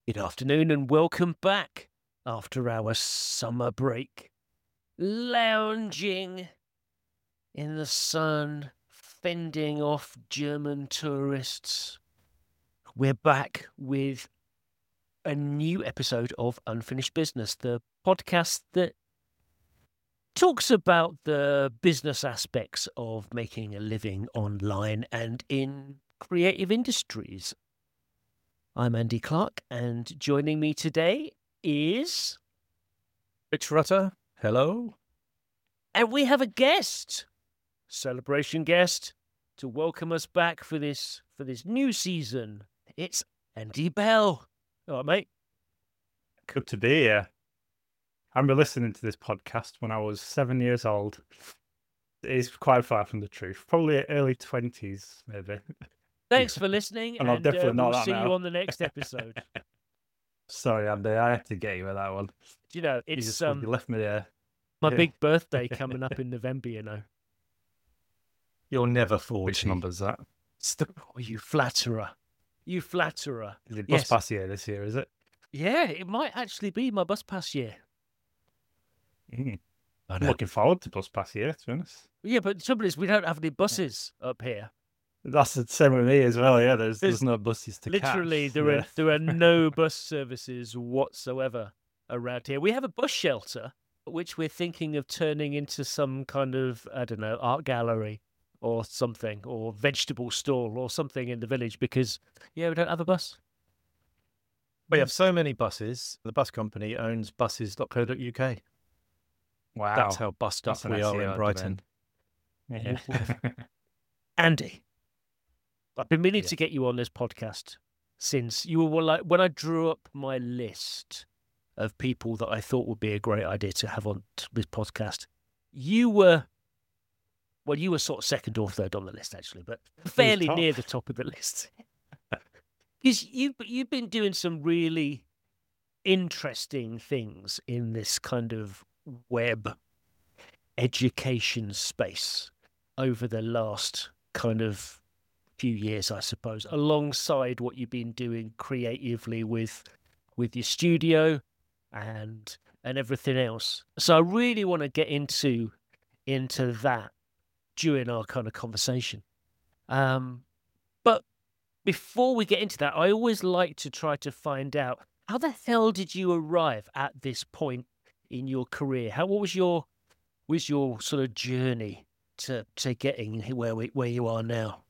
Good afternoon and welcome back after our summer break. Lounging in the sun, fending off German tourists. We're back with a new episode of Unfinished Business, the podcast that talks about the business aspects of making a living online and in creative industries. I'm Andy Clark, and joining me today is Rich Rutter, hello. And we have a guest, celebration guest, to welcome us back for this new season. It's Andy Bell. All right, mate. Good to be here. I remember listening to this podcast when I was 7 years old. It's quite far from the truth. Probably early 20s, maybe. Thanks for listening, And I'm definitely not we'll that see now. you on the next episode. Sorry, Andy, I had to get you with that one. Do you know, You it's just you left me there. my big birthday coming up in November, you know. You're never 40. Which number's that? Oh, you flatterer. You flatterer. Is it bus Yes. pass year this year, is it? Yeah, it might actually be my bus pass year. Mm. I I'm know. looking forward to bus pass year, to be honest. Yeah, but the trouble is we don't have any buses up here. That's the same with me as well, yeah. There's no buses to Literally, catch. there are no bus services whatsoever around here. We have a bus shelter, which we're thinking of turning into some kind of, I don't know, art gallery or something, or vegetable stall or something in the village because, yeah, we don't have a bus. We have so many buses. The bus company owns buses.co.uk. Wow. That's how bussed up That's an we are SEO in Brighton. Yeah. Andy, I've been meaning Yeah. to get you on this podcast since you were like, when I drew up my list of people that I thought would be a great idea to have on this podcast, you were sort of second or third on the list, actually, but fairly top. near the top of the list. Because you've been doing some really interesting things in this kind of web education space over the last kind of few years, I suppose, alongside what you've been doing creatively with your studio and everything else. So I really want to get into that during our kind of conversation. But before we get into that, I always like to try to find out, how the hell did you arrive at this point in your career? What was your sort of journey to getting where you are now?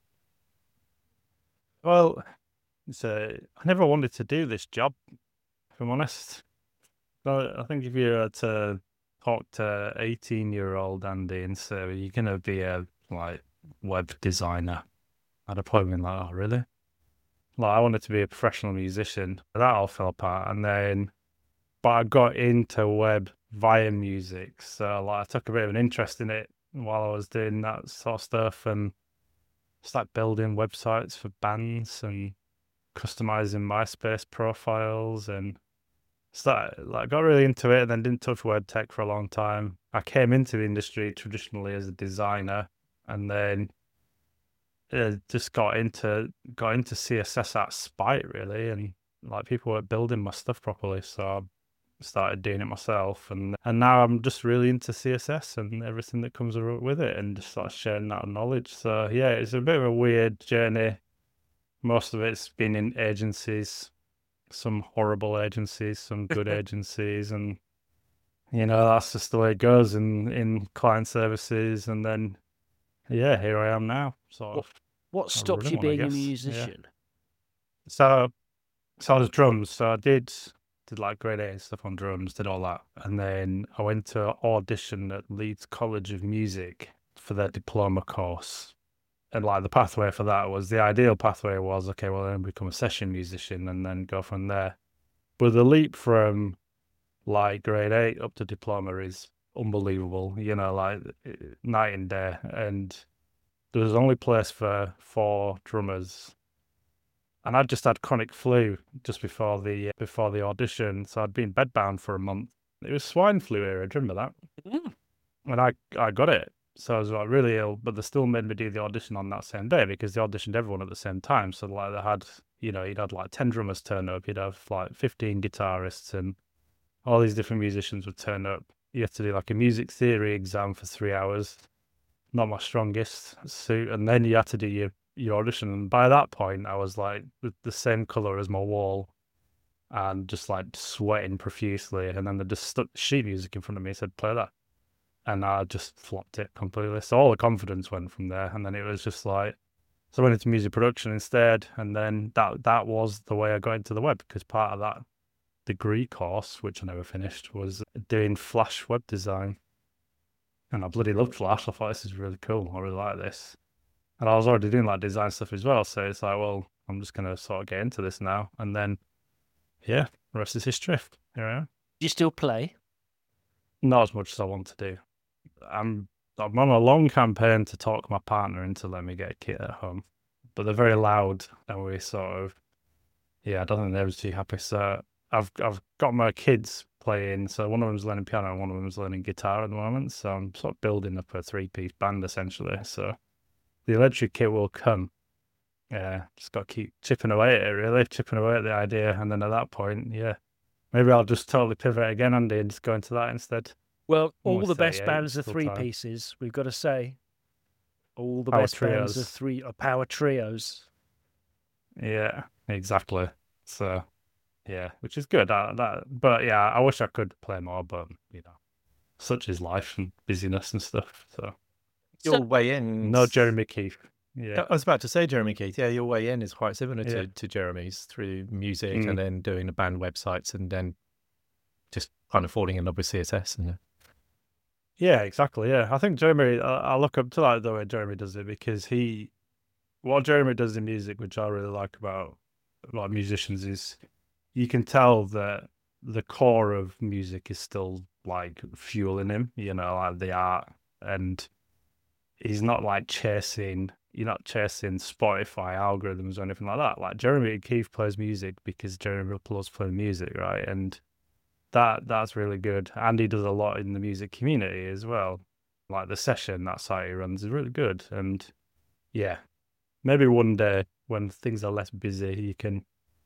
Well, I never wanted to do this job, if I'm honest. But I think if you were to talk to 18-year-old Andy and say, you're going to be a web designer, I'd have probably been like, oh, really? I wanted to be a professional musician. That all fell apart. But I got into web via music. So I took a bit of an interest in it while I was doing that sort of stuff and started building websites for bands and customizing MySpace profiles and got really into it and then didn't touch web tech for a long time. I came into the industry traditionally as a designer and then just got into CSS out of spite, really, and people weren't building my stuff properly, so I started doing it myself, and now I'm just really into CSS and everything that comes with it, and just sort of sharing that knowledge. So yeah, it's a bit of a weird journey. Most of it's been in agencies, some horrible agencies, some good agencies, and that's just the way it goes in client services, and then yeah, here I am now. What stopped you being a musician? Yeah. So I was drums. So I did grade 8 stuff on drums, did all that, and then I went to audition at Leeds College of Music for their diploma course. And the pathway for that was, the ideal pathway was, okay, well then become a session musician and then go from there. But the leap from grade 8 up to diploma is unbelievable. Night and day. And there was only place for 4 drummers, and I'd just had chronic flu just before the audition, so I'd been bedbound for a month. It was swine flu era, do you remember that? Mm. And I got it, So I was like really ill, but they still made me do the audition on that same day because they auditioned everyone at the same time. So like they had, you'd had like 10 drummers turn up, you'd have like 15 guitarists, and all these different musicians would turn up. You had to do like a music theory exam for 3 hours. Not my strongest suit. And then you had to do your audition. And by that point, I was like the same color as my wall and just like sweating profusely. And then they just stuck sheet music in front of me and said, play that. And I just flopped it completely. So all the confidence went from there. And then it was just like, so I went into music production instead. And then that was the way I got into the web, because part of that degree course, which I never finished, was doing Flash web design. And I bloody loved Flash. I thought, this is really cool. I really like this. And I was already doing like design stuff as well. So it's like, well, I'm just going to sort of get into this now. And then, yeah, the rest is history. Here I am. Do you still play? Not as much as I want to do. I'm on a long campaign to talk my partner into letting me get a kit at home. But they're very loud, and we sort of, I don't think they're too happy. So I've got my kids playing. So one of them's learning piano and one of them's learning guitar at the moment. So I'm sort of building up a 3-piece band essentially. So the electric kit will come. Yeah, just got to keep chipping away at it, really, chipping away at the idea. And then at that point, maybe I'll just totally pivot again, Andy, and just go into that instead. Well, all the best bands are 3-pieces, we've got to say. All the best bands are power trios. Yeah, exactly. So, which is good. But yeah, I wish I could play more, but such is life and busyness and stuff. So your way in, no Jeremy Keith. Yeah, I was about to say Jeremy Keith. Yeah, your way in is quite similar to Jeremy's, through music and then doing the band websites and then just kind of falling in love with CSS. And yeah, exactly. Yeah, I think Jeremy. I look up to that the way Jeremy does it, because what Jeremy does in music, which I really like about a lot of musicians, is you can tell that the core of music is still like fueling him. Like the art, and he's not like chasing. You're not chasing Spotify algorithms or anything like that. Like Jeremy Keith plays music because Jeremy loves playing music, right? And that's really good. And he does a lot in the music community as well. Like the session that site he runs is really good. And yeah, maybe one day when things are less busy, you can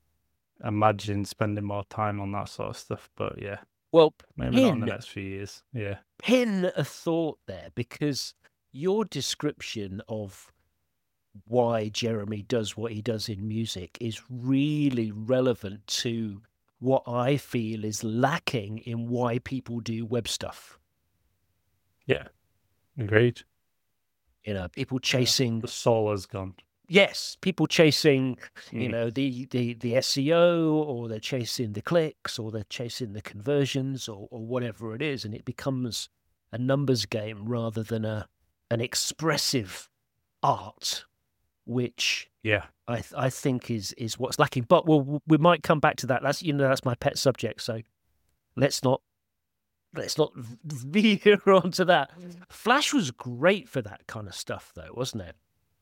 imagine spending more time on that sort of stuff. But yeah, well, maybe not in the next few years. Yeah, pin a thought there, because your description of why Jeremy does what he does in music is really relevant to what I feel is lacking in why people do web stuff. Yeah, agreed. People chasing... The soul has gone. Yes, people chasing, the SEO, or they're chasing the clicks, or they're chasing the conversions, or whatever it is, and it becomes a numbers game rather than an expressive art, which I think is what's lacking. But we might come back to that. That's my pet subject. So let's not veer onto that. Flash was great for that kind of stuff, though, wasn't it?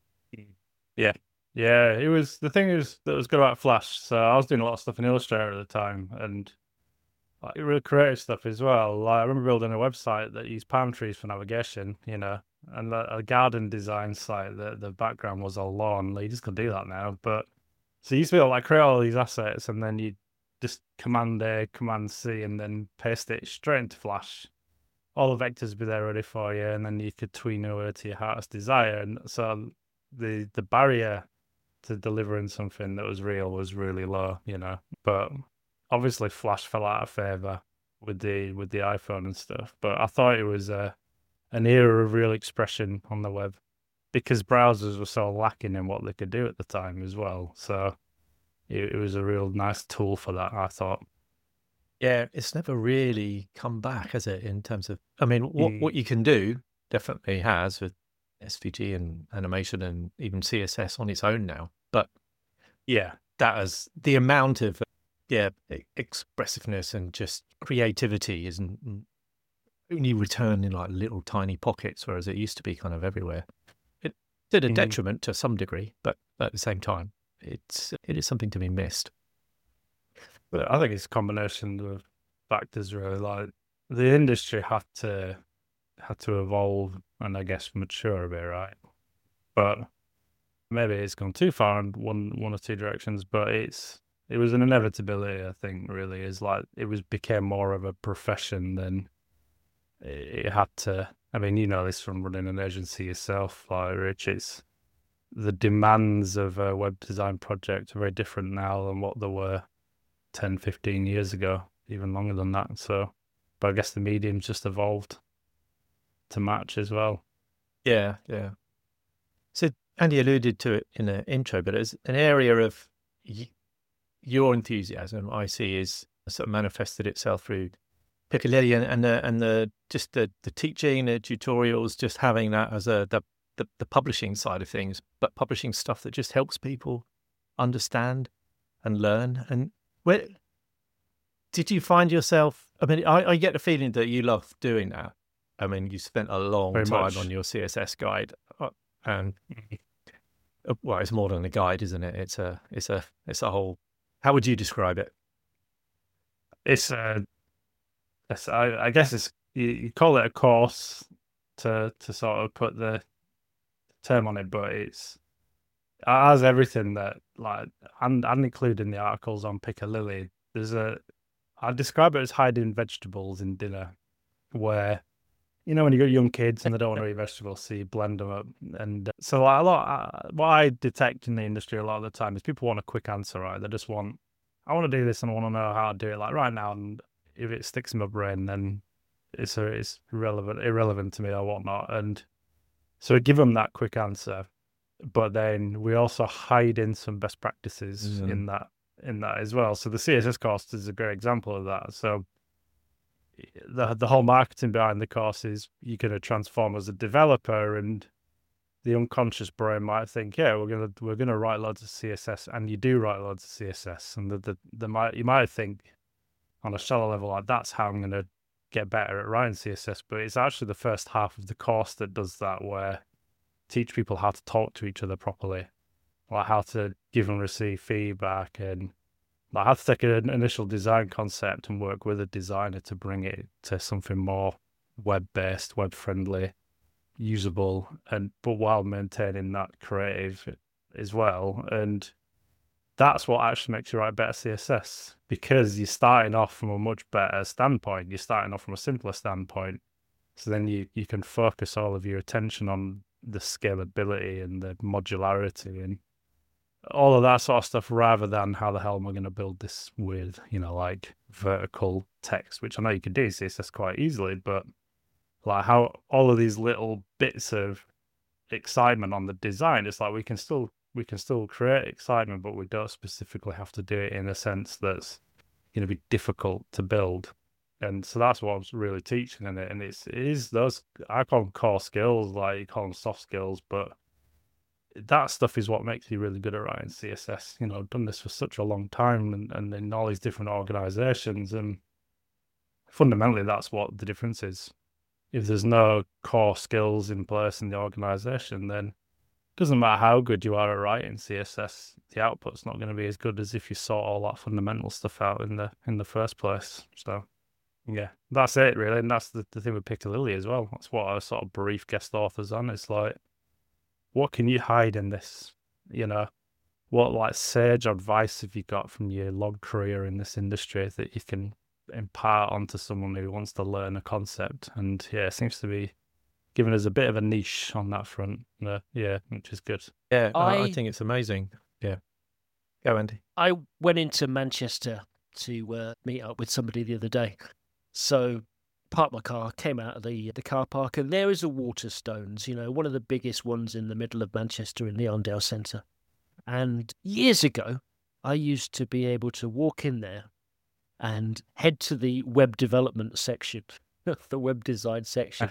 Yeah. It was. The thing is that was good about Flash. So I was doing a lot of stuff in Illustrator at the time, and like really creative stuff as well. Like I remember building a website that used palm trees for navigation. And a garden design site that the background was all lawn. You just can do that now. But so you used to be able to create all these assets, and then you just Command A, Command C, and then paste it straight into Flash. All the vectors would be there ready for you, and then you could tween over to your heart's desire. And so the barrier to delivering something that was real was really low, But obviously Flash fell out of favor with the iPhone and stuff. But I thought it was an era of real expression on the web, because browsers were so lacking in what they could do at the time as well. So it was a real nice tool for that, I thought. Yeah, it's never really come back, has it, in terms of, what you can do definitely has with SVG and animation and even CSS on its own now. But yeah, that is the amount of expressiveness and just creativity isn't only return in like little tiny pockets, whereas it used to be kind of everywhere. It did a detriment to some degree, but at the same time, it is something to be missed. But I think it's a combination of factors, really. Like the industry had had to evolve and I guess mature a bit, right? But maybe it's gone too far in one or two directions. But it was an inevitability, I think. Really, is like became more of a profession than it had to. I mean, you know this from running an agency yourself, like Rich. It's the demands of a web design project are very different now than what they were 10, 15 years ago, even longer than that. So, but I guess the medium's just evolved to match as well. Yeah. So Andy alluded to it in the intro, but it's an area of your enthusiasm I see is sort of manifested itself through Piccalilli and the teaching, the tutorials, just having that as the publishing side of things, but publishing stuff that just helps people understand and learn. And where did you find yourself? I mean, I get the feeling that you love doing that. I mean, you spent a long Very time much. on your CSS guide, and well, it's more than a guide, isn't it? It's a whole. How would you describe it? I guess it's you call it a course to sort of put the term on it, but it has everything that like and including the articles on Piccalilli. I describe it as hiding vegetables in dinner, where you know when you got young kids and they don't want to eat vegetables, so you blend them up. And so like what I detect in the industry a lot of the time is people want a quick answer, right? They just want, I want to do this and I want to know how to do it like right now. And if it sticks in my brain, then it's irrelevant to me or whatnot. And so we give them that quick answer, but then we also hide in some best practices in that as well. So the CSS course is a great example of that. So the whole marketing behind the course is you're going to transform as a developer, and the unconscious brain might think, yeah, we're gonna write loads of CSS, and you do write loads of CSS, and you might think on a shallow level like that's how I'm going to get better at writing CSS, but it's actually the first half of the course that does that, where teach people how to talk to each other properly, like how to give and receive feedback, and like how to take an initial design concept and work with a designer to bring it to something more web-based, web-friendly, usable, but while maintaining that creative as well. And that's what actually makes you write better CSS, because you're starting off from a much better standpoint. You're starting off from a simpler standpoint. So then you can focus all of your attention on the scalability and the modularity and all of that sort of stuff, rather than how the hell am I going to build this with, like vertical text, which I know you can do CSS quite easily, but like how all of these little bits of excitement on the design, it's like we can still create excitement, but we don't specifically have to do it in a sense that's going to be difficult to build. And so that's what I was really teaching in it. And it is those, I call them core skills, like you call them soft skills, but that stuff is what makes you really good at writing CSS. I've done this for such a long time and in all these different organizations. And fundamentally, that's what the difference is. If there's no core skills in place in the organization, then it doesn't matter how good you are at writing CSS, the output's not going to be as good as if you sort all that fundamental stuff out in the first place. So yeah, that's it really. And that's the thing with Piccalilli as well. That's what I sort of brief guest authors on. It's like, what can you hide in this? What like sage advice have you got from your long career in this industry that you can impart onto someone who wants to learn a concept? And yeah, it seems to be giving us a bit of a niche on that front. Yeah, which is good. Yeah, I think it's amazing. Yeah. Go, Andy. I went into Manchester to meet up with somebody the other day. So parked my car, came out of the car park, and there is a Waterstones, one of the biggest ones in the middle of Manchester in the Arndale Centre. And years ago, I used to be able to walk in there and head to the web development section, the web design section.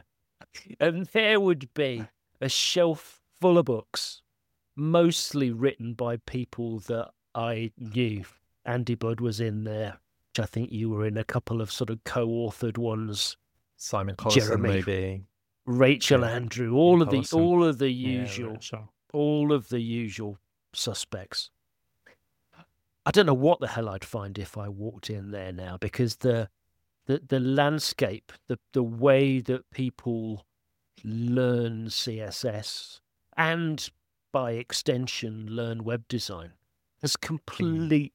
And there would be a shelf full of books, mostly written by people that I knew. Andy Budd was in there. I think you were in a couple of sort of co-authored ones. Simon Collison, Jeremy, maybe. Rachel Andrew, all of the usual, Yeah, all of the usual suspects. I don't know what the hell I'd find if I walked in there now, because the the landscape, the way that people learn CSS and by extension learn web design has completely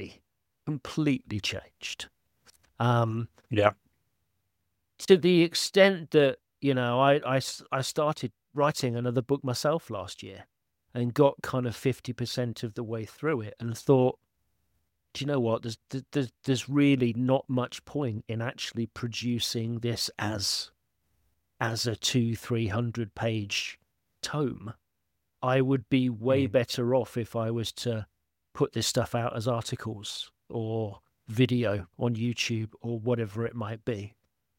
changed. Yeah. To the extent that, I started writing another book myself last year and got kind of 50% of the way through it and thought, do you know what? There's really not much point in actually producing this as a 200-300 page tome. I would be way better off if I was to put this stuff out as articles or video on YouTube or whatever it might be.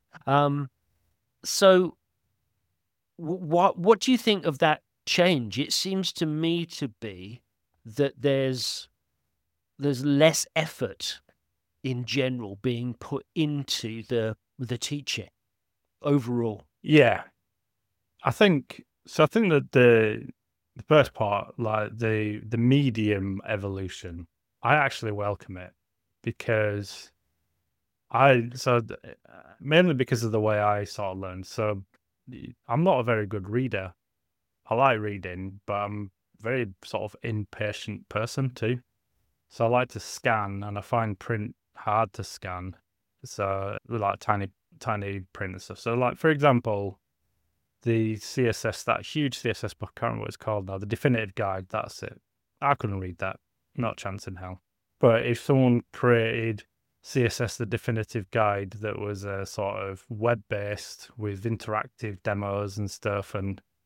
So what do you think of that change? It seems to me to be that there's less effort in general being put into the teaching overall. Yeah. I think that the first part, like the medium evolution, I actually welcome it because mainly because of the way I sort of learned. So I'm not a very good reader. I like reading, but I'm a very sort of impatient person too. So I like to scan, and I find print hard to scan. So like tiny print and stuff. So like, for example, the CSS, that huge CSS book, I can't remember what it's called now, the definitive guide, that's it. I couldn't read that. Not a chance in hell. But if someone created CSS, the definitive guide, that was a sort of web-based with interactive demos and stuff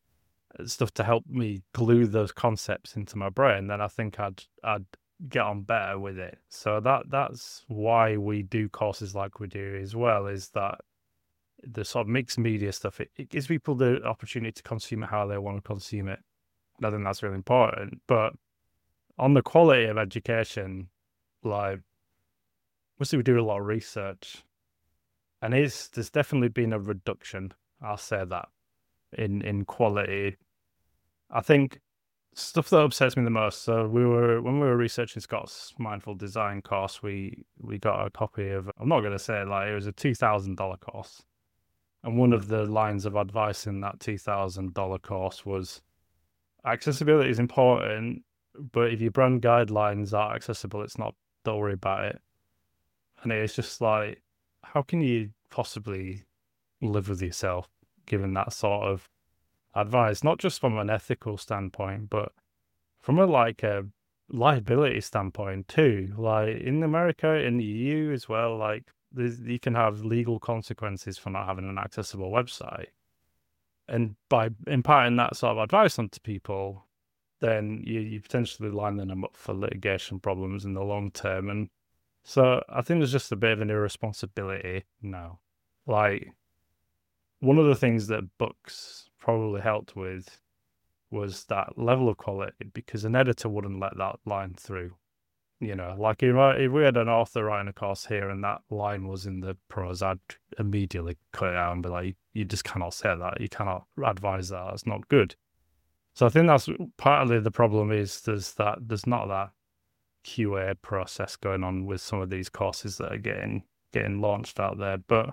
to help me glue those concepts into my brain, then I think I'd get on better with it. So that's why we do courses like we do as well, is that the sort of mixed media stuff, it gives people the opportunity to consume it how they want to consume it. I think that's really important. But on the quality of education, like, obviously we do a lot of research, and there's definitely been a reduction, I'll say that, in quality. I think stuff that upsets me the most, so when we were researching Scott's mindful design course, we got a copy of, I'm not going to say it, like, it was a $2,000 course. And one of the lines of advice in that $2,000 course was, accessibility is important, but if your brand guidelines are accessible, don't worry about it. And it's just like, how can you possibly live with yourself given that sort of advice? Not just from an ethical standpoint, but from a liability standpoint too. Like in America, in the EU as well, like you can have legal consequences for not having an accessible website. And by imparting that sort of advice onto people, then you potentially line them up for litigation problems in the long term. And so I think there's just a bit of an irresponsibility now. Like, one of the things that books probably helped with was that level of quality, because an editor wouldn't let that line through. Like if we had an author writing a course here and that line was in the prose, I'd immediately cut it out and be like, you just cannot say that. You cannot advise that. That's not good. So I think that's partly the problem, is there's not that QA process going on with some of these courses that are getting launched out there. But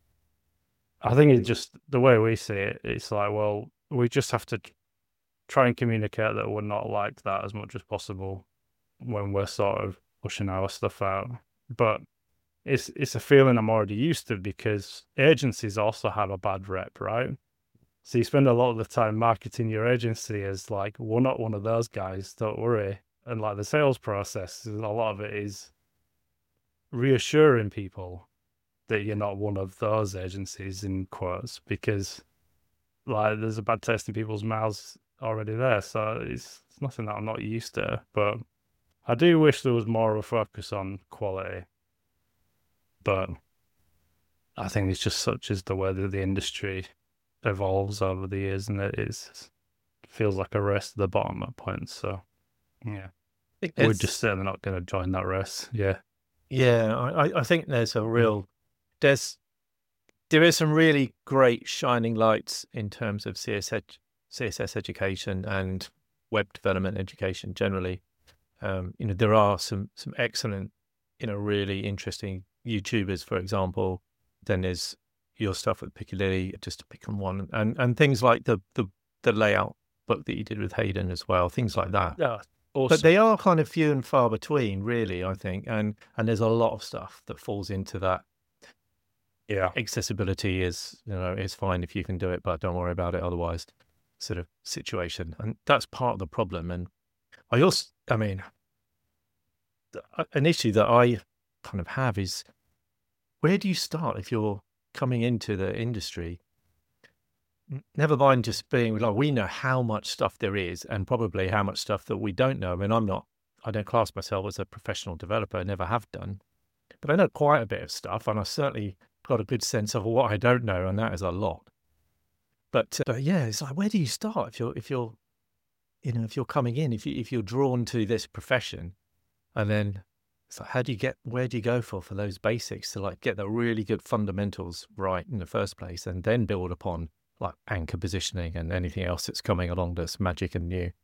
I think it's just the way we see it, it's like, well, we just have to try and communicate that we're not like that as much as possible when we're sort of pushing our stuff out. But it's a feeling I'm already used to, because agencies also have a bad rep, right? So you spend a lot of the time marketing your agency as like, we're not one of those guys, don't worry. And like the sales process, a lot of it is reassuring people that you're not one of those agencies, in quotes, because like there's a bad taste in people's mouths already there. So it's nothing that I'm not used to. But I do wish there was more of a focus on quality. But I think it's just such as the way that the industry evolves over the years, and it feels like a race to the bottom at points. So yeah, we're just certainly not going to join that race. Yeah. I think there's a real there is some really great shining lights in terms of CSS education and web development education generally. There are some excellent, really interesting YouTubers, for example, Then there's your stuff with Piccadilly, just to pick on one, and things like the layout book that you did with Hayden as well, things like that. Yeah, awesome. But they are kind of few and far between, really, I think. And there's a lot of stuff that falls into that. Yeah. Accessibility is, is fine if you can do it, but don't worry about it otherwise sort of situation. And that's part of the problem. And an issue that I kind of have is, where do you start if you're coming into the industry? Never mind just being like, we know how much stuff there is and probably how much stuff that we don't know. I mean, I don't class myself as a professional developer, I never have done, but I know quite a bit of stuff, and I certainly got a good sense of what I don't know, and that is a lot. But yeah, it's like, where do you start if you're coming in, if you're drawn to this profession, and then it's like, where do you go for those basics to like get the really good fundamentals right in the first place, and then build upon like anchor positioning and anything else that's coming along that's magic and new.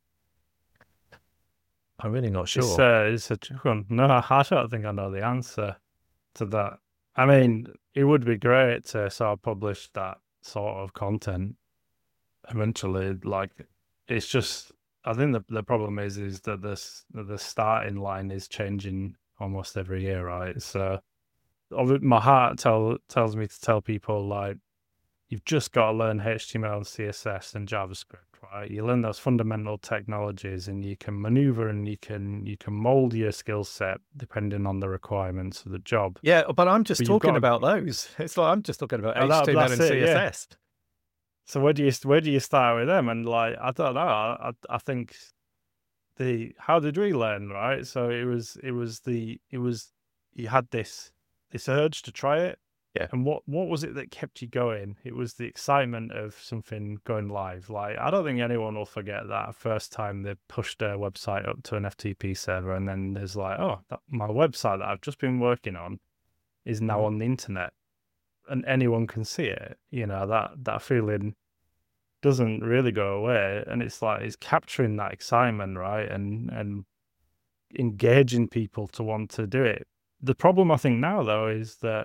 I'm really not sure. It's a trick one. No, I don't think I know the answer to that. I mean, it would be great to sort of publish that sort of content eventually. Like, it's just, I think the problem is that the starting line is changing almost every year, right? So my heart tells me to tell people, like, you've just got to learn HTML and CSS and JavaScript, right? You learn those fundamental technologies, and you can maneuver and you can mold your skill set depending on the requirements of the job. Yeah, but I'm just talking about those. It's like I'm just talking about HTML and CSS. Yeah. So where do you start with them? And like, I don't know. I think how did we learn, right? So it was you had this urge to try it. Yeah. And what was it that kept you going? It was the excitement of something going live. Like, I don't think anyone will forget that first time they pushed their website up to an FTP server, and then there's like, oh, my website that I've just been working on is now on the internet, and anyone can see it. That feeling doesn't really go away, and it's like it's capturing that excitement, right, and engaging people to want to do it. The problem I think now though is that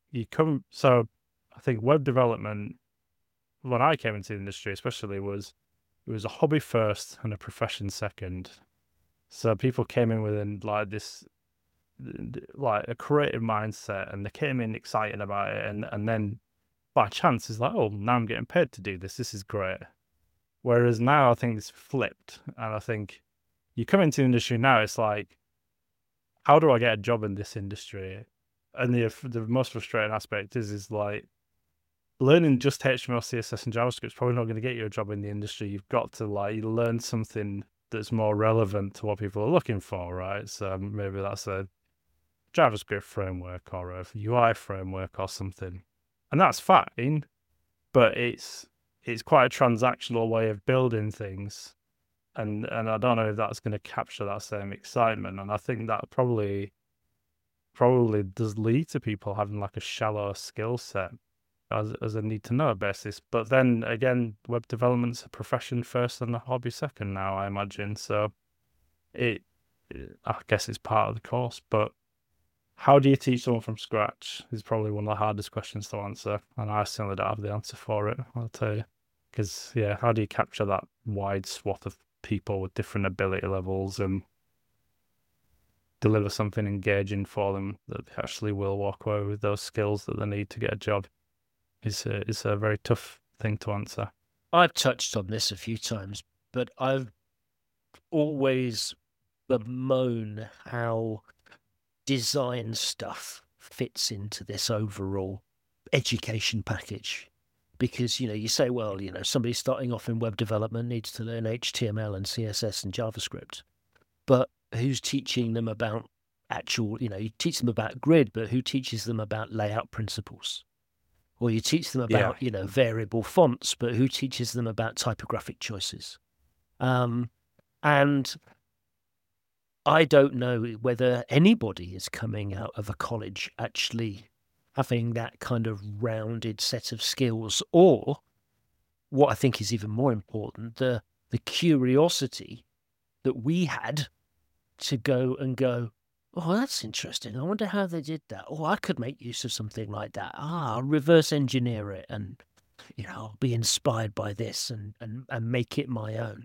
so I think web development, when I came into the industry especially, it was a hobby first and a profession second. So people came in with like this, like a creative mindset, and they came in excited about it, and then by chance it's like, oh, now I'm getting paid to do this. This is great. Whereas now I think it's flipped, and I think you come into the industry now, it's like, how do I get a job in this industry? And the most frustrating aspect is like, learning just HTML, CSS, and JavaScript is probably not going to get you a job in the industry. You've got to like learn something that's more relevant to what people are looking for, right? So maybe that's a JavaScript framework or a UI framework or something, and that's fine. But it's quite a transactional way of building things, and I don't know if that's going to capture that same excitement. And I think that probably does lead to people having like a shallow skill set as a need to know basis. But then again, web development's a profession first and a hobby second now, I imagine. So I guess it's part of the course. But how do you teach someone from scratch is probably one of the hardest questions to answer, and I certainly don't have the answer for it, I'll tell you. Because yeah, how do you capture that wide swath of people with different ability levels and deliver something engaging for them that they actually will walk away with those skills that they need to get a job? It's a very tough thing to answer. I've touched on this a few times, but I've always bemoaned how design stuff fits into this overall education package. Because, you say, well, somebody starting off in web development needs to learn HTML and CSS and JavaScript. But who's teaching them about actual, you teach them about grid, but who teaches them about layout principles? Or you teach them about, variable fonts, but who teaches them about typographic choices? And I don't know whether anybody is coming out of a college actually having that kind of rounded set of skills, or what I think is even more important, the curiosity that we had to go, Oh, that's interesting. I wonder how they did that. Oh, I could make use of something like that. I'll reverse engineer it and, I'll be inspired by this and make it my own.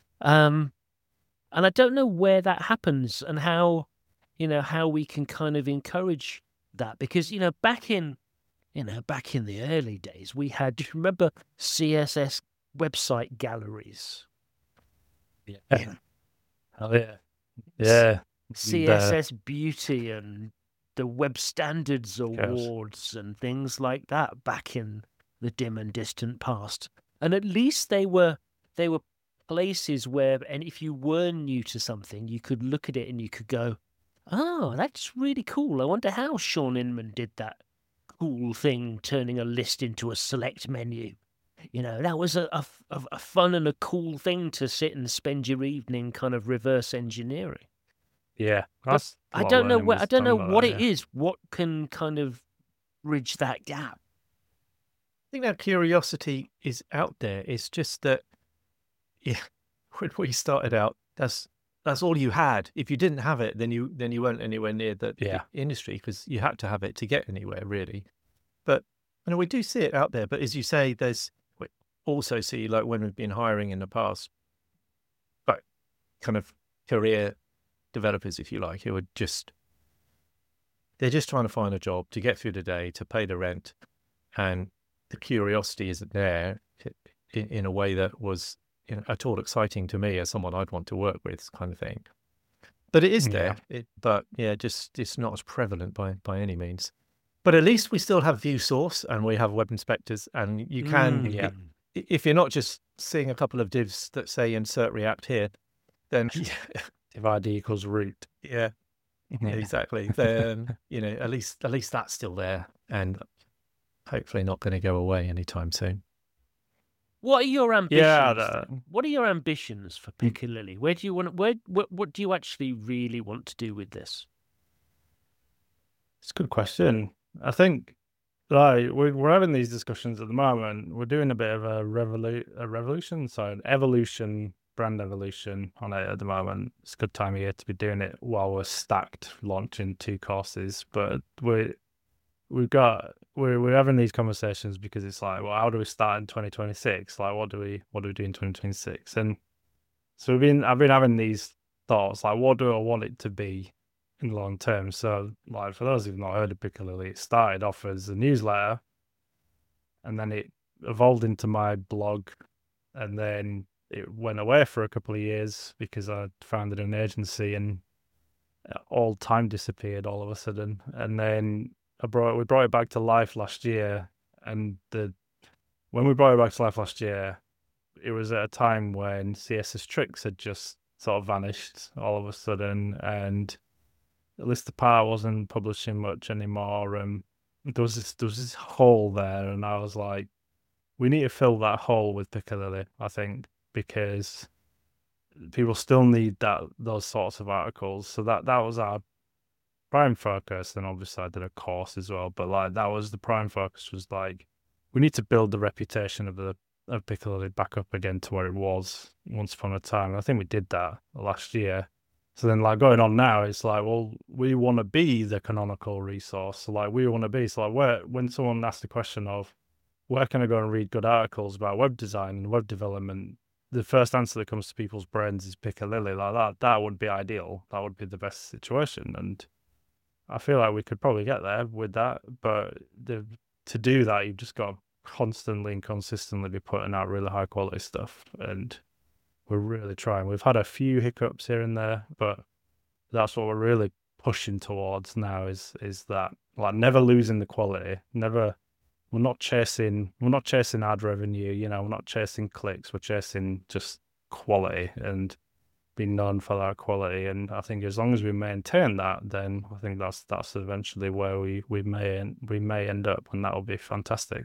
And I don't know where that happens and how, how we can kind of encourage that because, back in the early days, we had, do you remember CSS website galleries? Yeah. Oh, yeah. Yeah. CSS Beauty and the Web Standards Awards and things like that back in the dim and distant past. And at least they were places where, and if you were new to something, you could look at it and you could go, oh, that's really cool. I wonder how Sean Inman did that cool thing, turning a list into a select menu. That was a fun and a cool thing to sit and spend your evening kind of reverse engineering. Yeah, I don't know what it is. What can kind of bridge that gap? I think that curiosity is out there. It's just that, when we started out, that's all you had. If you didn't have it, then you weren't anywhere near the industry because you had to have it to get anywhere, really. But we do see it out there. But as you say, we also see, like when we've been hiring in the past, but kind of career developers, if you like, who are they're just trying to find a job to get through the day, to pay the rent, and the curiosity isn't there in a way that was at all exciting to me as someone I'd want to work with, kind of thing. But it is there. Just it's not as prevalent by any means. But at least we still have ViewSource and we have web inspectors, and you can, if you're not just seeing a couple of divs that say insert React here, then div ID equals root. Yeah, exactly. Then at least that's still there, and hopefully not going to go away anytime soon. What are your ambitions? What are your ambitions for Piccalilli? Where do you want? What do you actually really want to do with this? It's a good question. I think we're having these discussions at the moment. We're doing a bit of evolution, brand evolution on it at the moment. It's a good time of year to be doing it while we're stacked launching 2 courses. But we're having these conversations because it's like, well, how do we start in 2026? Like, what do we do in 2026? And so I've been having these thoughts, like, what do I want it to be in the long term? So, like, for those who've not heard of Piccalilli, it started off as a newsletter, and then it evolved into my blog, and then it went away for a couple of years because I founded an agency, and all time disappeared all of a sudden. And then we brought it back to life last year, and when we brought it back to life last year, it was at a time when CSS Tricks had just sort of vanished all of a sudden, and Listapart wasn't publishing much anymore, and there was this hole there, and I was like, we need to fill that hole with Piccalilli, I think, because people still need those sorts of articles. So that was our prime focus, and obviously I did a course as well, but like that was the prime focus, was like, we need to build the reputation of Piccalilli back up again to where it was once upon a time. And I think we did that last year. So then, like, going on now, it's like, well, we want to be the canonical resource. So like, we want to be, so like, when someone asks the question of where can I go and read good articles about web design and web development, the first answer that comes to people's brains is Piccalilli. Like that would be ideal. That would be the best situation. And I feel like we could probably get there with that. But to do that, you've just got to constantly and consistently be putting out really high quality stuff. And we're really trying. We've had a few hiccups here and there, but that's what we're really pushing towards now, is that, like, never losing the quality. We're not chasing ad revenue, we're not chasing clicks, we're chasing just quality and being known for that quality. And I think as long as we maintain that, then I think that's eventually where we may end up, and that'll be fantastic.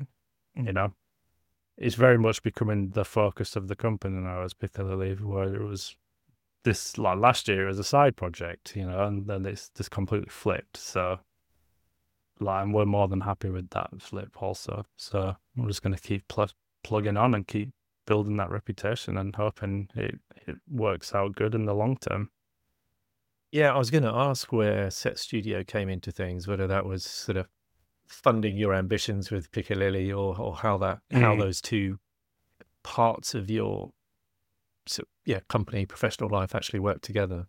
It's very much becoming the focus of the company now, as Piccalilli, where it was this, like, last year as a side project, and then it's just completely flipped. So, like, and we're more than happy with that flip also. So we're just going to keep plugging on and keep building that reputation and hoping it works out good in the long term. Yeah, I was going to ask where Set Studio came into things, whether that was sort of funding your ambitions with Piccalilli, or how those two parts of your company professional life actually work together.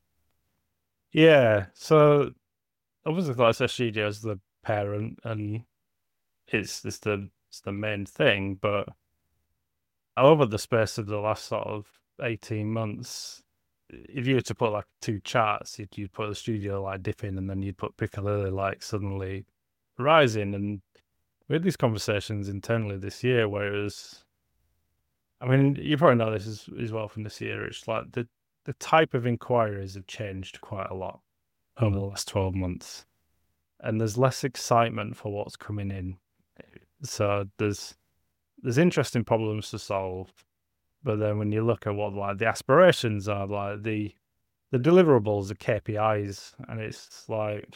Yeah, so obviously like Set Studio is the parent and it's the main thing, but over the space of the last sort of 18 months, if you were to put like two charts, you'd put the studio like dipping and then you'd put Piccalilli like suddenly rising. And we had these conversations internally this year where it was, I mean, you probably know this as well from this year. It's like the type of inquiries have changed quite a lot over the last 12 months. And there's less excitement for what's coming in. So there's interesting problems to solve. But then when you look at what like the aspirations are, like the deliverables, the KPIs, and it's like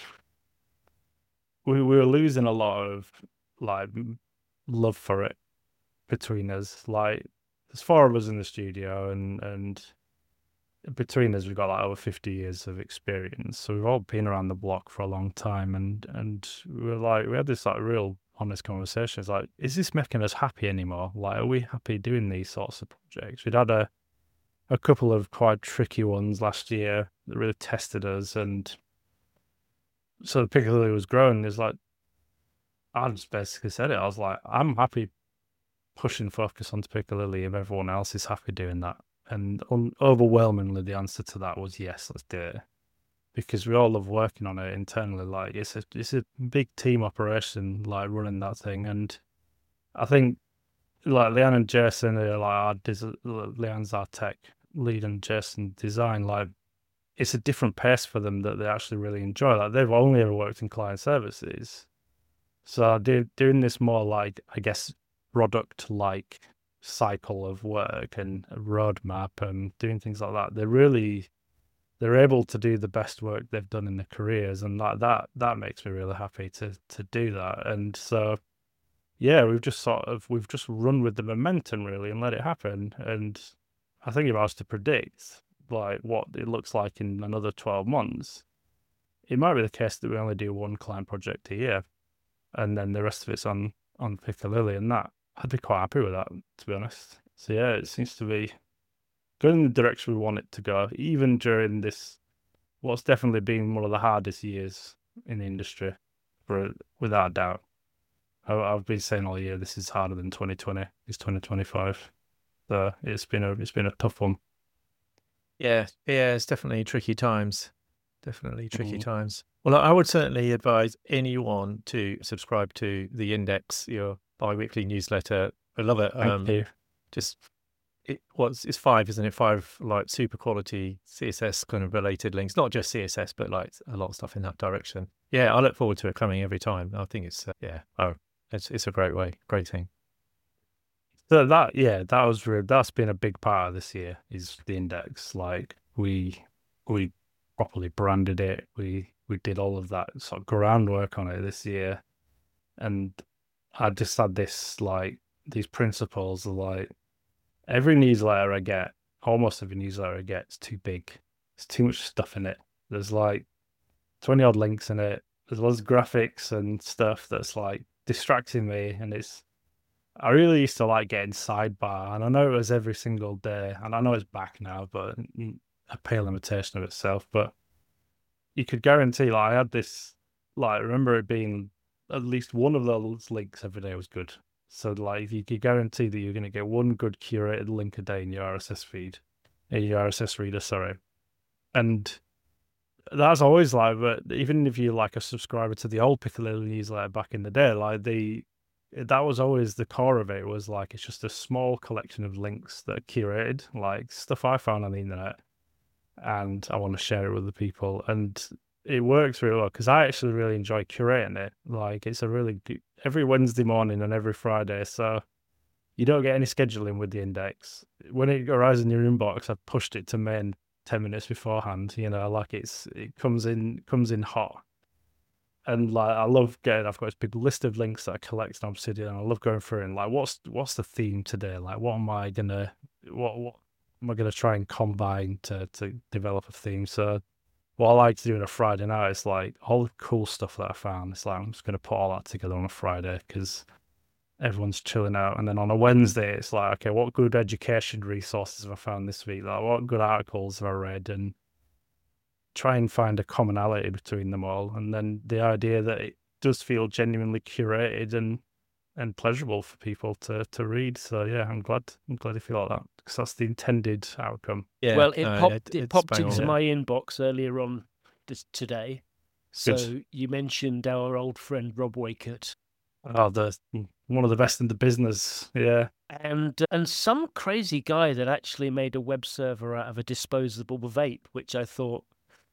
we were losing a lot of like love for it between us. Like there's four of us in the studio, and between us we've got like over 50 years of experience. So we've all been around the block for a long time, and we had this like real honest conversation. It's like, is this making us happy anymore? Like, are we happy doing these sorts of projects? We'd had a couple of quite tricky ones last year that really tested us, and so the Piccalilli was growing. It's like, I just basically said it. I was like, I'm happy pushing focus onto Piccalilli if everyone else is happy doing that. And overwhelmingly, the answer to that was yes, let's do it, because we all love working on it internally. Like it's a big team operation, like running that thing. And I think like Leanne and Jason are like Leanne's our tech lead and Jason design. Like it's a different pace for them that they actually really enjoy. Like they've only ever worked in client services, so doing this more like, I guess, product like cycle of work and a roadmap and doing things like that, they're able to do the best work they've done in their careers, and that makes me really happy to do that. And so yeah, we've just run with the momentum really and let it happen. And I think if I was to predict like what it looks like in another 12 months, it might be the case that we only do one client project a year and then the rest of it's on Piccalilli, and that I'd be quite happy with that, to be honest. So yeah, it seems to be going in the direction we want it to go, even during this, what's definitely been one of the hardest years in the industry, without a doubt. I've been saying all year this is harder than 2020. It's 2025, so it's been a tough one. Yeah, it's definitely tricky times. Times. Well, I would certainly advise anyone to subscribe to The Index, your bi-weekly newsletter. I love it. Thank you. It's 5, isn't it? 5 like super quality CSS kind of related links, not just CSS, but like a lot of stuff in that direction. Yeah, I look forward to it coming every time. I think it's it's a great thing. So that's been a big part of this year, is The Index. Like we properly branded it. We did all of that sort of groundwork on it this year, and I just had these principles of like, every newsletter I get, almost every newsletter I get, is too big. There's too much stuff in it. There's like 20 odd links in it. There's lots of graphics and stuff that's like distracting me, and I really used to like getting sidebar, and I know it was every single day, and I know it's back now, but a pale imitation of itself. But you could guarantee, like I had this, like I remember it being at least one of those links every day was good. So like you could guarantee that you're going to get one good curated link a day in your RSS feed, in your RSS reader, sorry. And that's always like, but even if you're like a subscriber to the old Piccalilli newsletter back in the day, like that was always the core of it. Was like, it's just a small collection of links that are curated, like stuff I found on the internet, and I want to share it with the people. And it works really well because I actually really enjoy curating it. Like it's a really good, every Wednesday morning and every Friday. So you don't get any scheduling with the Index. When it arrives in your inbox, I've pushed it to main 10 minutes beforehand. You know, like it comes in hot. And like I've got this big list of links that I collect on Obsidian, and I love going through and like, what's the theme today? Like, what am I gonna try and combine to develop a theme? So what I like to do on a Friday night is like all the cool stuff that I found. It's like I'm just going to put all that together on a Friday because everyone's chilling out. And then on a Wednesday, it's like, okay, what good education resources have I found this week? Like, what good articles have I read? And try and find a commonality between them all. And then the idea that it does feel genuinely curated and pleasurable for people to read. So yeah, I'm glad you feel like that because that's the intended outcome. Yeah. Well, it popped bang on. into my inbox earlier on today. So Good. you mentioned our old friend Rob Wakert. Oh, one of the best in the business. Yeah. And some crazy guy that actually made a web server out of a disposable vape, which I thought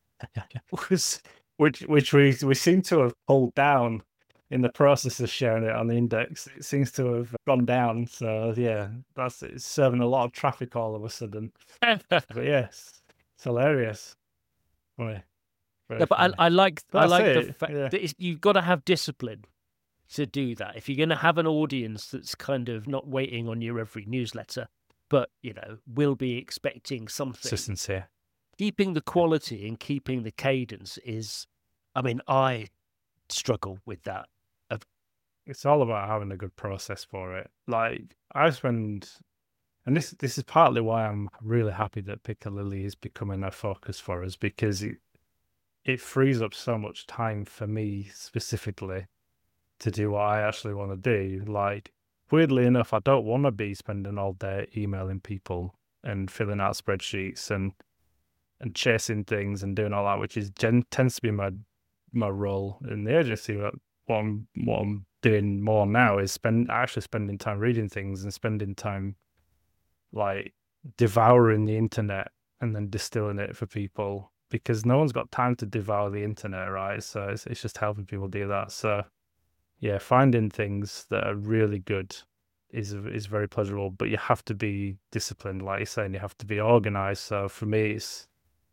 was which we seem to have pulled down in the process of sharing it on the index. It seems to have gone down. So yeah, it's serving a lot of traffic all of a sudden. But yes, it's hilarious. Funny. Yeah, but I like the fact Yeah. that you've got to have discipline to do that. If you're going to have an audience that's kind of not waiting on your every newsletter, but will be expecting something. Consistency. Keeping the quality and keeping the cadence is, I mean, I struggle with that. It's all about having a good process for it. Like I spend, and this is partly why I'm really happy that Piccalilli is becoming a focus for us because it frees up so much time for me specifically to do what I actually want to do. Like weirdly enough, I don't want to be spending all day emailing people and filling out spreadsheets and chasing things and doing all that, which tends to be my role in the agency. But what I'm doing more now is actually spending time reading things and spending time like devouring the internet and then distilling it for people because no one's got time to devour the internet, right? So it's just helping people do that. So yeah, finding things that are really good is very pleasurable, but you have to be disciplined, like you're saying. You have to be organized. So for me, it's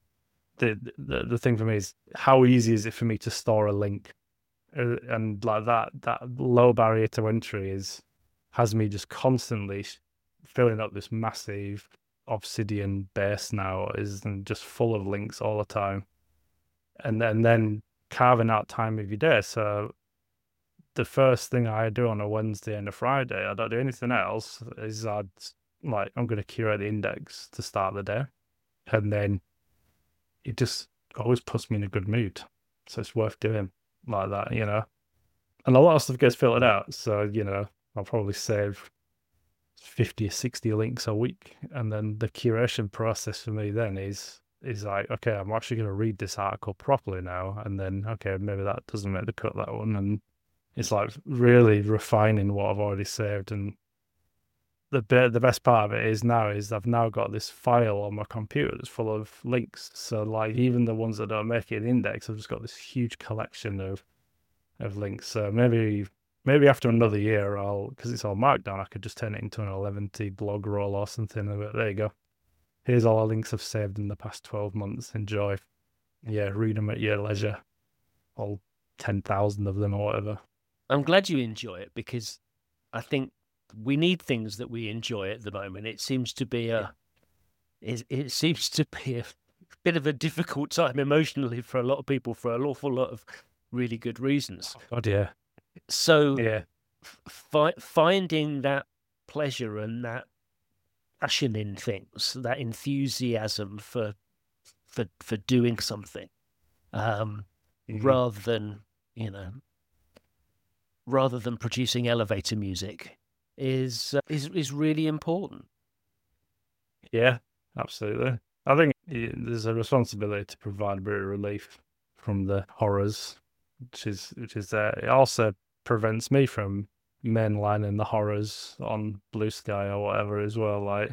the thing for me is how easy is it for me to store a link, and like that low barrier to entry has me just constantly filling up this massive Obsidian base now is just full of links all the time, and then carving out time of your day. So the first thing I do on a Wednesday and a Friday, I don't do anything else, is I'm going to curate the index to start the day, and then it just always puts me in a good mood. So it's worth doing like that, And a lot of stuff gets filtered out. So, I'll probably save 50 or 60 links a week. And then the curation process for me then is like, okay, I'm actually going to read this article properly now. And then, okay, maybe that doesn't make the cut, that one. And it's like really refining what I've already saved. And the best part of it is I've now got this file on my computer that's full of links. So like even the ones that don't make it in the index, I've just got this huge collection of links. So maybe after another year, because it's all marked down, I could just turn it into an 11T blog roll or something. But there you go. Here's all the links I've saved in the past 12 months. Enjoy. Yeah, read them at your leisure. All 10,000 of them or whatever. I'm glad you enjoy it because I think we need things that we enjoy at the moment. It seems to be a bit of a difficult time emotionally for a lot of people for an awful lot of really good reasons. Oh, God, yeah. So yeah, finding that pleasure and that passion in things, that enthusiasm for doing something, rather than producing elevator music is really important. Yeah, absolutely. I think there's a responsibility to provide a bit of relief from the horrors, which is it also prevents me from mainlining the horrors on Blue Sky or whatever as well. Like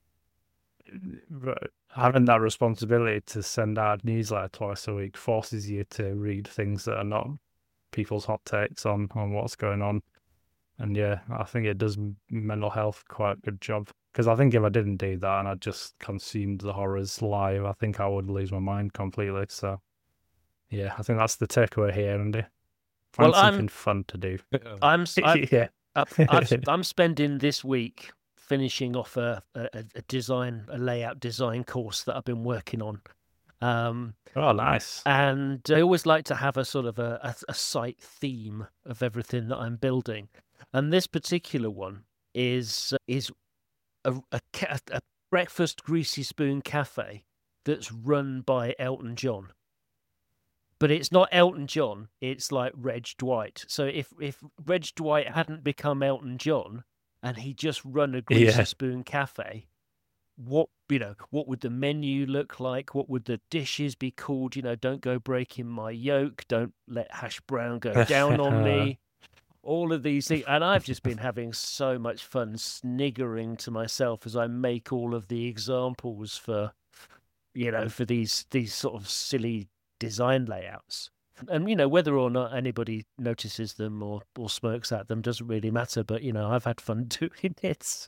having that responsibility to send out a newsletter twice a week forces you to read things that are not people's hot takes on what's going on. And yeah, I think it does mental health quite a good job. Because I think if I didn't do that and I just consumed the horrors live, I think I would lose my mind completely. So yeah, I think that's the takeaway here, Andy. Find something fun to do. I'm spending this week finishing off a layout design course that I've been working on. Oh, nice. And I always like to have a sort of a site theme of everything that I'm building. And this particular one is a breakfast greasy spoon cafe that's run by Elton John. But it's not Elton John, it's like Reg Dwight. So if Reg Dwight hadn't become Elton John and he just run a greasy spoon cafe, what would the menu look like? What would the dishes be called? Don't go breaking my yolk, don't let hash brown go down on me. All of these things. And I've just been having so much fun sniggering to myself as I make all of the examples for these sort of silly design layouts. And whether or not anybody notices them or smirks at them doesn't really matter, but I've had fun doing it.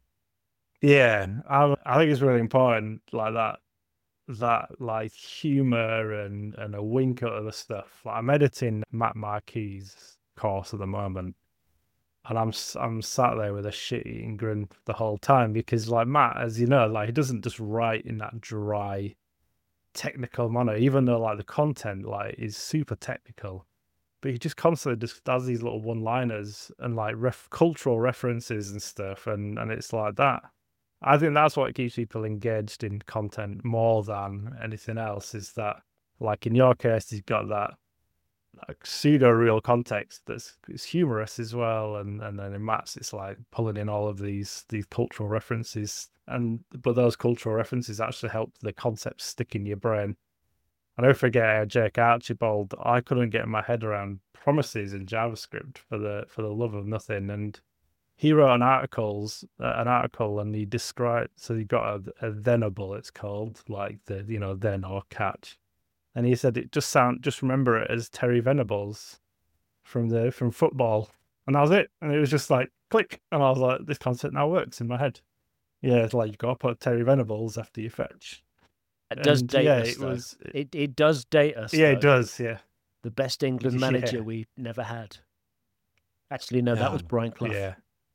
Yeah, I think it's really important, like that like humor and a wink at other stuff. Like, I'm editing Matt Marquis' course at the moment, and I'm sat there with a shit-eating grin the whole time because, like, Matt, as you know, like, he doesn't just write in that dry technical manner, even though like the content like is super technical, but he just constantly just does these little one-liners and like cultural references and stuff, and it's like that. I think that's what keeps people engaged in content more than anything else, is that, like in your case, you've got that like pseudo real context that's humorous as well, and then in Matt's it's like pulling in all of these cultural references, but those cultural references actually help the concept stick in your brain. I don't forget Jake Archibald. I couldn't get my head around promises in JavaScript for the love of nothing, and he wrote an article and he described, so he got a thenable, it's called, like the then or catch. And he said just remember it as Terry Venables from football. And that was it. And it was just like click. And I was like, this concept now works in my head. Yeah, it's like you gotta put Terry Venables after your fetch. It does date us. It does date us. Yeah, though. It does, yeah. The best England manager we never had. Actually, no, that was Brian Clough. Yeah.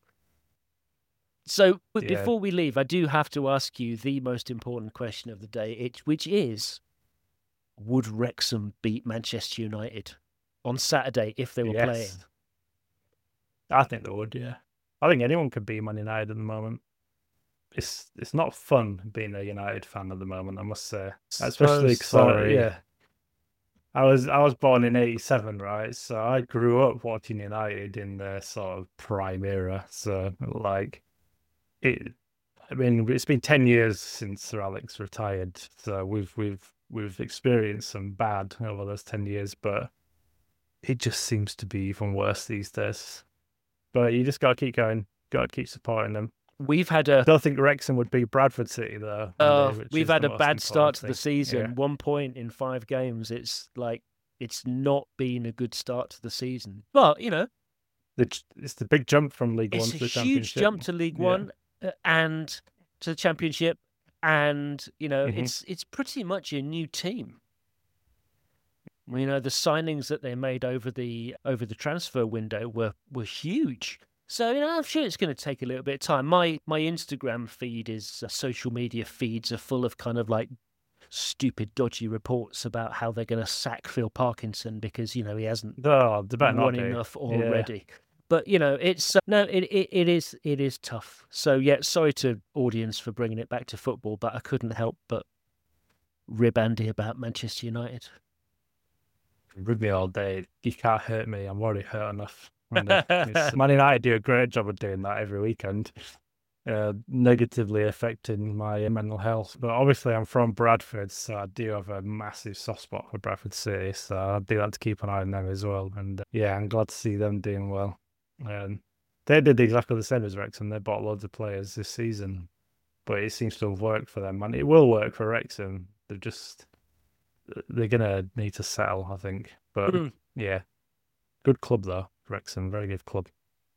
So before we leave, I do have to ask you the most important question of the day, which is, would Wrexham beat Manchester United on Saturday if they were playing? I think they would, yeah. I think anyone could beat Man United at the moment. It's not fun being a United fan at the moment, I must say. Especially because I was born in '87, right? So I grew up watching United in their sort of prime era. So like it's been 10 years since Sir Alex retired. So we've experienced some bad over those 10 years, but it just seems to be even worse these days. But you just got to keep going, got to keep supporting them. I don't think Wrexham would beat Bradford City though. We've had a bad start to the season. Yeah. 1 point in 5 games. It's like it's not been a good start to the season. But it's the big jump from League One to the Championship. It's a huge jump to League One and to the Championship, and it's pretty much a new team. The signings that they made over the transfer window were huge. So, I'm sure it's going to take a little bit of time. My Instagram feed is social media feeds are full of kind of like stupid, dodgy reports about how they're going to sack Phil Parkinson because, he hasn't won enough already. Yeah. But, it's it is tough. So, yeah, sorry to audience for bringing it back to football, but I couldn't help but rib Andy about Manchester United. Rib me all day. You can't hurt me. I'm already hurt enough. Man United do a great job of doing that every weekend, negatively affecting my mental health. But obviously, I'm from Bradford, so I do have a massive soft spot for Bradford City. So I do like to keep an eye on them as well. And I'm glad to see them doing well. They did exactly the same as Wrexham. They bought loads of players this season, but it seems to have worked for them, and it will work for Wrexham. They're gonna need to settle, I think. But good club though. Wrexham, very good club.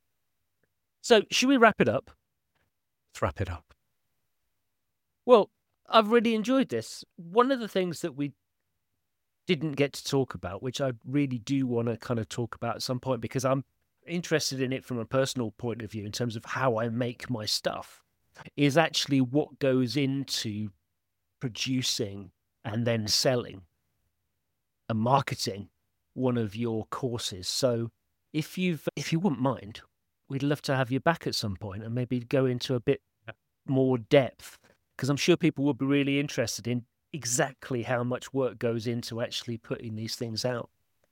So, should we wrap it up? Let's wrap it up. Well, I've really enjoyed this. One of the things that we didn't get to talk about, which I really do want to kind of talk about at some point, because I'm interested in it from a personal point of view in terms of how I make my stuff, is actually what goes into producing and then selling and marketing one of your courses. So if you wouldn't mind, we'd love to have you back at some point and maybe go into a bit more depth, because I'm sure people would be really interested in exactly how much work goes into actually putting these things out.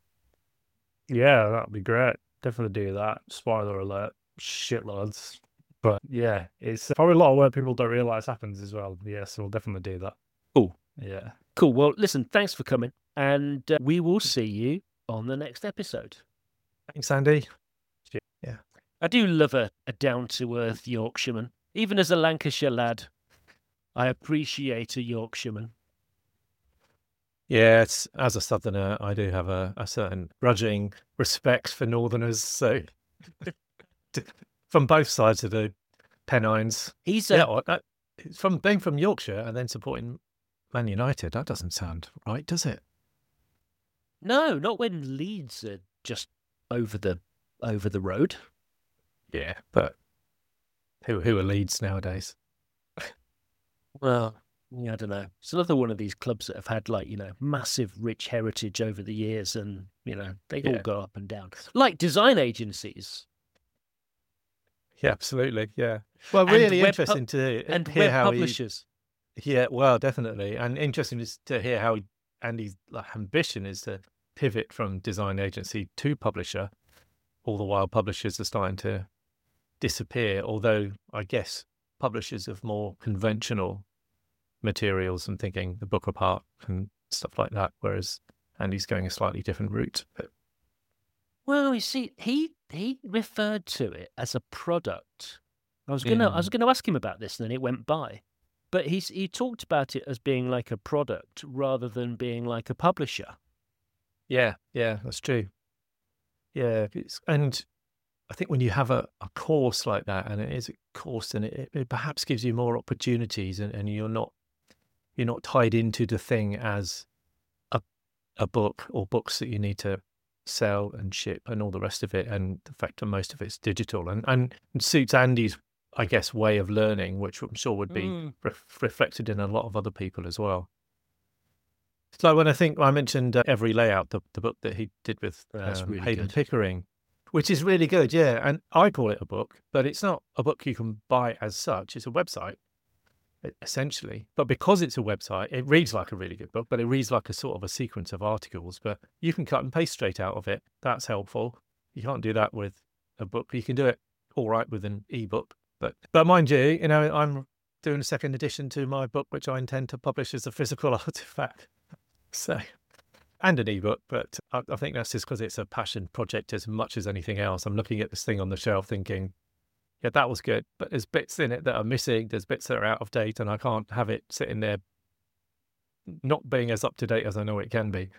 Yeah, that'd be great. Definitely do that. Spoiler alert, shitloads. But yeah, it's probably a lot of work people don't realise happens as well. Yeah, so we'll definitely do that. Cool. Yeah. Cool. Well, listen, thanks for coming, and we will see you on the next episode. Thanks, Andy. Yeah. I do love a down-to-earth Yorkshireman. Even as a Lancashire lad, I appreciate a Yorkshireman. Yeah, as a Southerner, I do have a certain grudging respect for Northerners. So from both sides of the Pennines. He's from being from Yorkshire and then supporting Man United. That doesn't sound right, does it? No, not when Leeds are just over the road. Yeah, but who are Leeds nowadays? Well, yeah, I don't know. It's another one of these clubs that have had, like, massive rich heritage over the years, and they all go up and down, like design agencies. Yeah, absolutely. Yeah. Well, really interesting to hear how publishers. Yeah, well, definitely, and interesting to hear how Andy's ambition is to pivot from design agency to publisher. All the while, publishers are starting to disappear. Although I guess publishers of more conventional materials and thinking the book apart and stuff like that, whereas Andy's going a slightly different route. But... Well, you see, he referred to it as a product. I was gonna ask him about this, and then it went by. But he talked about it as being like a product rather than being like a publisher. Yeah, that's true. Yeah, and I think when you have a course like that, and it is a course, and it perhaps gives you more opportunities, and you're not tied into the thing as a book or books that you need to sell and ship and all the rest of it, and the fact that most of it's digital and suits Andy's, I guess, way of learning, which I'm sure would be reflected in a lot of other people as well. It's like when I mentioned Every Layout, the book that he did with really Hayden good. Pickering, which is really good, yeah. And I call it a book, but it's not a book you can buy as such. It's a website, essentially. But because it's a website, it reads like a really good book, but it reads like a sort of a sequence of articles. But you can cut and paste straight out of it. That's helpful. You can't do that with a book. You can do it all right with an ebook. But mind you, I'm doing a second edition to my book, which I intend to publish as a physical artifact. So, and an ebook, but I think that's just because it's a passion project as much as anything else. I'm looking at this thing on the shelf thinking, yeah, that was good, but there's bits in it that are missing. There's bits that are out of date, and I can't have it sitting there not being as up to date as I know it can be.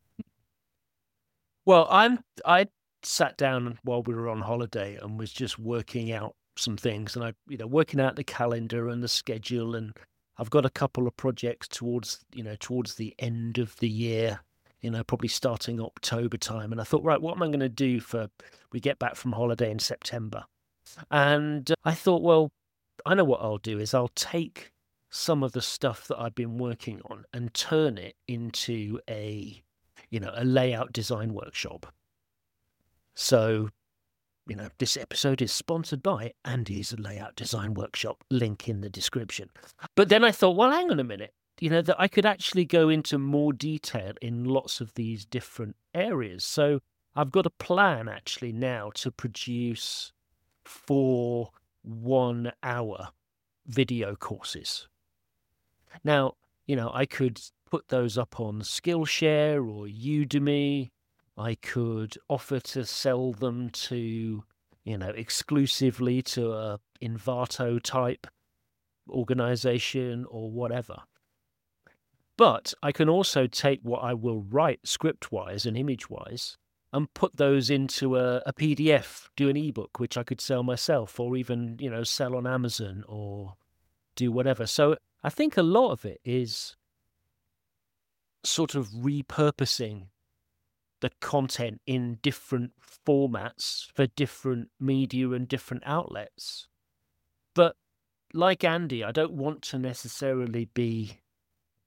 Well, I sat down while we were on holiday and was just working out some things, and working out the calendar and the schedule, and I've got a couple of projects towards the end of the year, probably starting October time. And I thought, right, what am I going to do we get back from holiday in September? And I thought, well, I know what I'll do is I'll take some of the stuff that I've been working on and turn it into a layout design workshop. So, this episode is sponsored by Andy's Layout Design Workshop, link in the description. But then I thought, well, hang on a minute, that I could actually go into more detail in lots of these different areas. So I've got a plan actually now to produce 4 1-hour video courses. Now, I could put those up on Skillshare or Udemy. I could offer to sell them to, exclusively to a Envato type organization or whatever. But I can also take what I will write script-wise and image-wise and put those into a PDF, do an ebook, which I could sell myself, or even, sell on Amazon or do whatever. So I think a lot of it is sort of repurposing the content in different formats for different media and different outlets. But like Andy, I don't want to necessarily be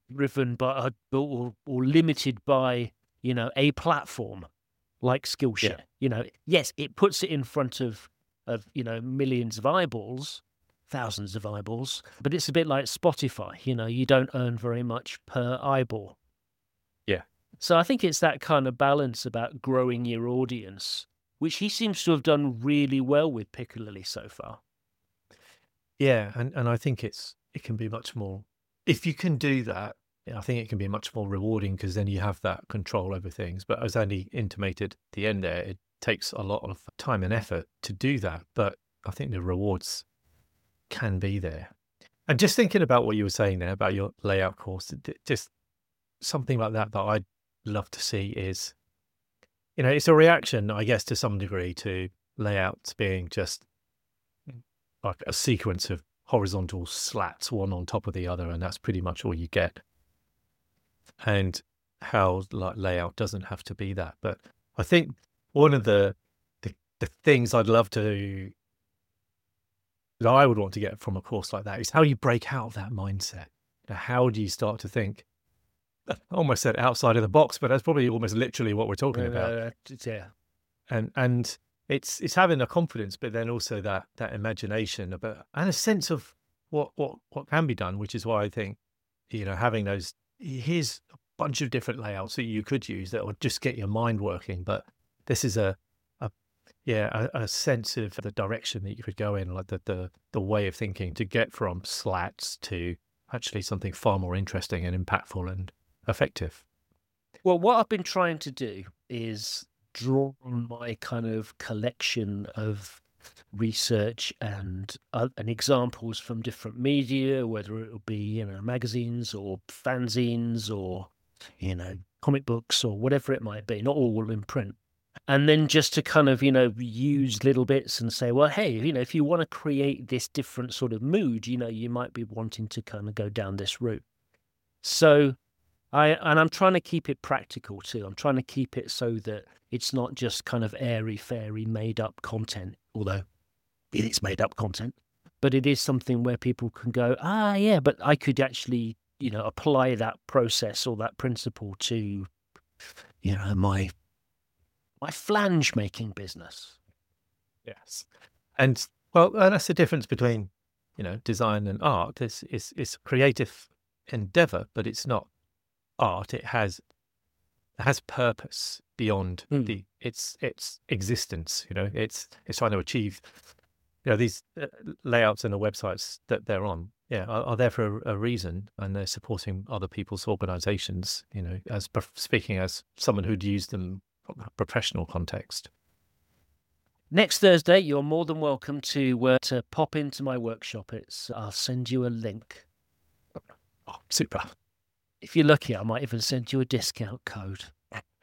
driven by or limited by, a platform like Skillshare. Yes, it puts it in front of millions of eyeballs, thousands of eyeballs, but it's a bit like Spotify. You don't earn very much per eyeball. Yeah. So I think it's that kind of balance about growing your audience, which he seems to have done really well with Piccolilli so far. Yeah, and I think it can be much more, if you can do that, I think it can be much more rewarding because then you have that control over things. But as Andy intimated at the end there, it takes a lot of time and effort to do that. But I think the rewards can be there. And just thinking about what you were saying there about your layout course, just something like that I'd love to see is, it's a reaction, I guess, to some degree to layouts being just like a sequence of horizontal slats, one on top of the other, and that's pretty much all you get. And how layout doesn't have to be that. But I think one of the things I'd love to, that I would want to get from a course like that is how you break out of that mindset. How do you start to think, I almost said outside of the box, but that's probably almost literally what we're talking about. Yeah. And it's having a confidence, but then also that imagination about, and a sense of what can be done, which is why I think, having those, here's a bunch of different layouts that you could use that would just get your mind working. But this is a sense of the direction that you could go in, like the way of thinking to get from slats to actually something far more interesting and impactful and effective. Well, what I've been trying to do is draw on my kind of collection of research and examples from different media, whether it will be magazines or fanzines or comic books or whatever it might be, not all in print, and then just to kind of use little bits and say, well, hey, if you want to create this different sort of mood, you might be wanting to kind of go down this route. So I'm trying to keep it practical too. I'm trying to keep it so that it's not just kind of airy-fairy made-up content, although it is made-up content, but it is something where people can go, yeah, but I could actually, apply that process or that principle to, my flange making business. Yes. And well, that's the difference between, design and art. It's a creative endeavor, but it's not art. It has purpose beyond its existence. It's trying to achieve, these layouts and the websites that they're on, are there for a reason, and they're supporting other people's organizations, as speaking as someone who'd used them from a professional context. Next Thursday, you're more than welcome to pop into my workshop. I'll send you a link. Oh, super. If you're lucky, I might even send you a discount code.